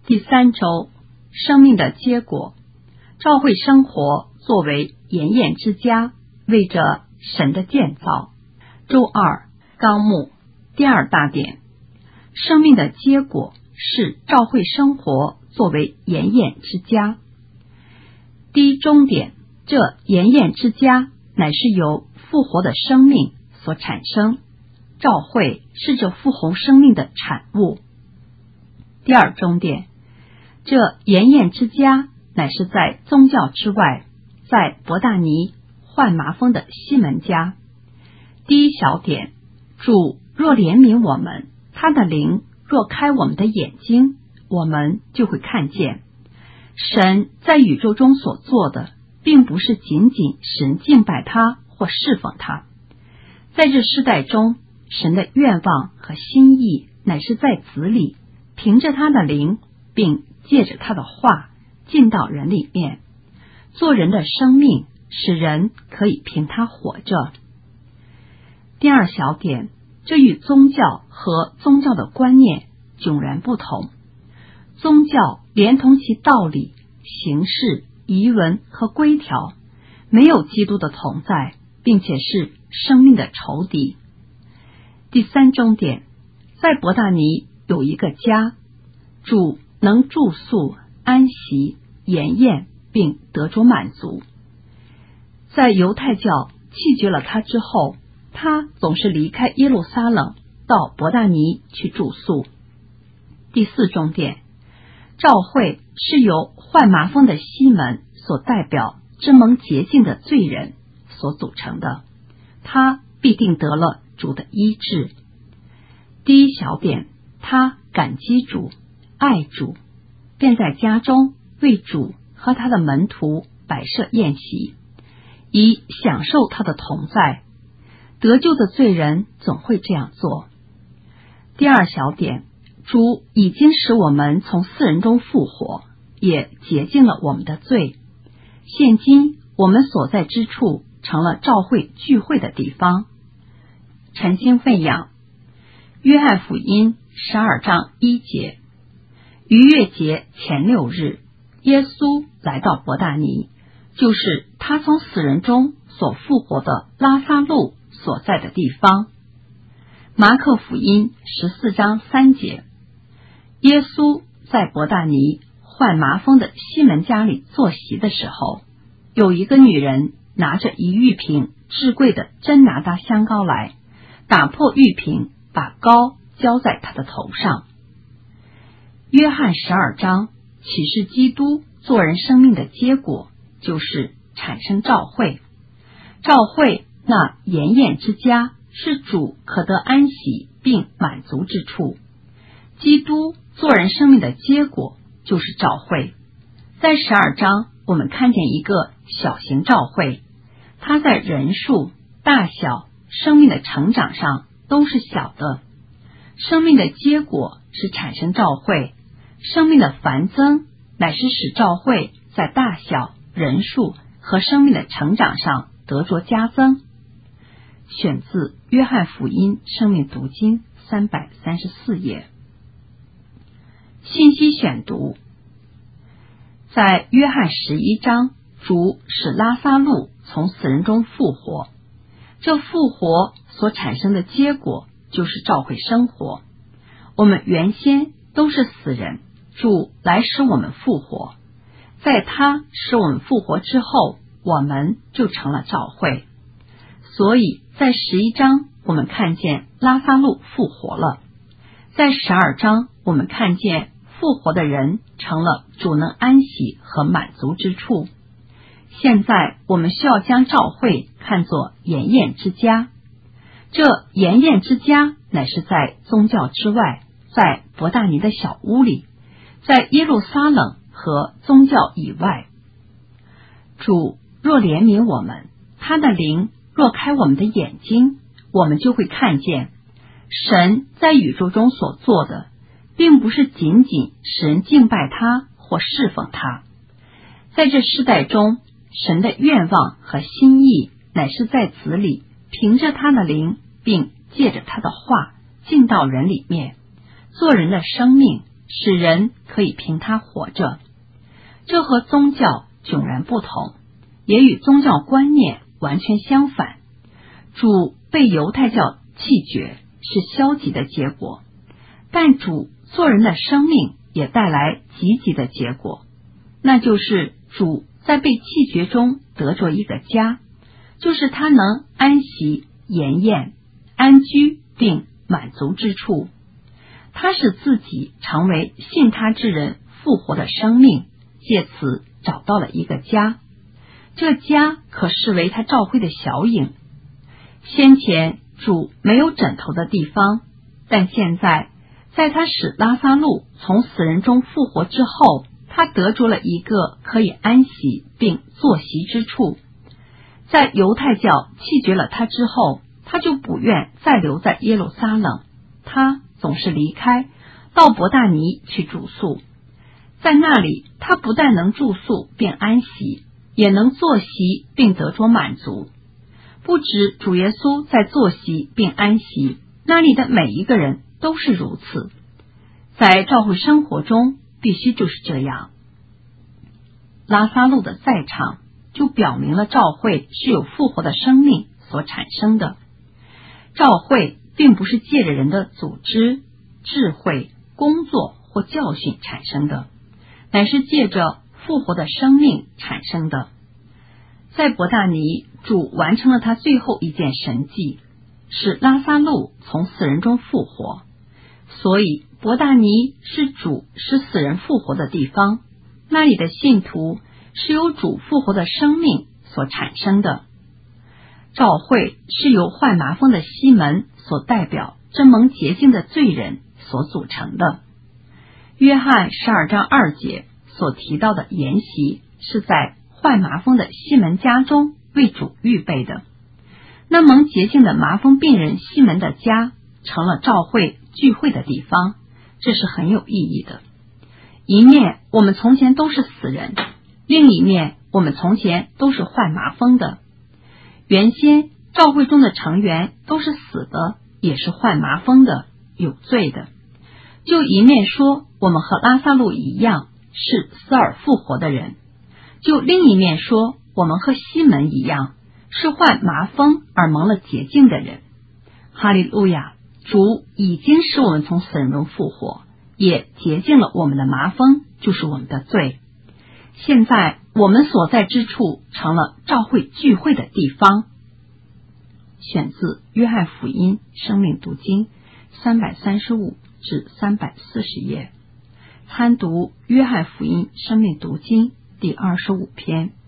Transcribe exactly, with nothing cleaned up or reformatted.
第三周，生命的结果。召会生活作为盐宴之家，为着神的建造。周二，纲目第二大点，生命的结果是召会生活作为盐宴之家。第一中点，这盐宴之家乃是由复活的生命所产生，召会是这复活生命的产物。第二中点，这盐宴之家乃是在宗教之外，在伯大尼患麻风的西门家。第一小点，主若怜悯我们，他的灵若开我们的眼睛，我们就会看见神在宇宙中所做的，并不是仅仅使人敬拜他或侍奉他。在这世代中，神的愿望和心意乃是在子里，凭着他的灵，并借着他的话进到人里面，做人的生命，使人可以凭他活着。第二小点，这与宗教和宗教的观念迥然不同。宗教连同其道理、形式、仪文和规条，没有基督的同在，并且是生命的仇敌。第三中点，在伯大尼有一个家，主能住宿、安息、筵宴，并得着满足。在犹太教弃绝了他之后，他总是离开耶路撒冷到伯大尼去住宿。第四中点，召会是由患麻风的西门所代表之蒙洁净的罪人所组成的，他必定得了主的医治。第一小点，他感激主、爱主，便在家中为主和他的门徒摆设宴席，以享受他的同在。得救的罪人总会这样做。第二小点，主已经使我们从死人中复活，也洁净了我们的罪。现今我们所在之处成了召会聚会的地方。晨经喂养，约翰福音十二章一节，逾越节前六日，耶稣来到伯大尼，就是他从死人中所复活的拉撒路所在的地方。马可福音十四章三节，耶稣在伯大尼患麻风的西门家里坐席的时候，有一个女人拿着一玉瓶至贵的真拿达香膏来，打破玉瓶，把膏浇在他的头上。约翰十二章启示基督做人生命的结果，就是产生召会。召会那盐宴之家，是主可得安息并满足之处。基督做人生命的结果就是召会。在十二章我们看见一个小型召会，它在人数、大小、生命的成长上都是小的。生命的结果是产生召会，生命的繁增乃是使召会在大小、人数和生命的成长上得着加增。选自约翰福音生命读经三百三十四页。信息选读，在约翰十一章，主使拉撒路从死人中复活，这复活所产生的结果就是召会生活。我们原先都是死人，主来使我们复活，在他使我们复活之后，我们就成了召会。所以在十一章我们看见拉撒路复活了，在十二章我们看见复活的人成了主能安息和满足之处。现在我们需要将召会看作盐宴之家，这盐宴之家乃是在宗教之外，在伯大尼的小屋里，在耶路撒冷和宗教以外。主若怜悯我们，他的灵若开我们的眼睛，我们就会看见神在宇宙中所做的，并不是仅仅使人敬拜他或侍奉他。在这世代中，神的愿望和心意乃是在子里，凭着他的灵，并借着他的话进到人里面，做人的生命， 使人可以凭它活着。这和宗教迥然不同，也与宗教观念完全相反。主被犹太教弃绝是消极的结果，但主做人的生命也带来积极的结果，那就是主在被弃绝中得着一个家，就是他能安息、筵宴、安居并满足之处。他使自己成为信他之人复活的生命，借此找到了一个家。这家可视为他召会的小影。先前主没有枕头的地方，但现在在他使拉撒路从死人中复活之后，他得着了一个可以安息并坐席之处。在犹太教弃绝了他之后，他就不愿再留在耶路撒冷，他总是离开到伯大尼去住宿。在那里，他不但能住宿并安息，也能坐席并得着满足。不止主耶稣在坐席并安息，那里的每一个人都是如此。在教会生活中必须就是这样。拉撒路的在场就表明了教会是有复活的生命所产生的。教会并不是借着人的组织、智慧、工作或教训产生的，乃是借着复活的生命产生的。在伯大尼，主完成了他最后一件神迹，使拉撒路从死人中复活。所以伯大尼是主使死人复活的地方，那里的信徒是由主复活的生命所产生的。教会是由患麻风的西门所代表真蒙洁净的罪人所组成的。约翰十二章二节所提到的筵席是在患麻风的西门家中为主预备的。那蒙洁净的麻风病人西门的家成了教会聚会的地方，这是很有意义的。一面我们从前都是死人，另一面我们从前都是患麻风的。原先教会中的成员都是死的，也是患麻风的，有罪的。就一面说我们和拉撒路一样是死而复活的人，就另一面说我们和西门一样是患麻风而蒙了洁净的人。哈利路亚！主已经使我们从死人中复活，也洁净了我们的麻风，就是我们的罪。现在我们所在之处成了教会聚会的地方。选自约翰福音生命读经三百三十五至三百四十页，参读约翰福音生命读经第二十五篇。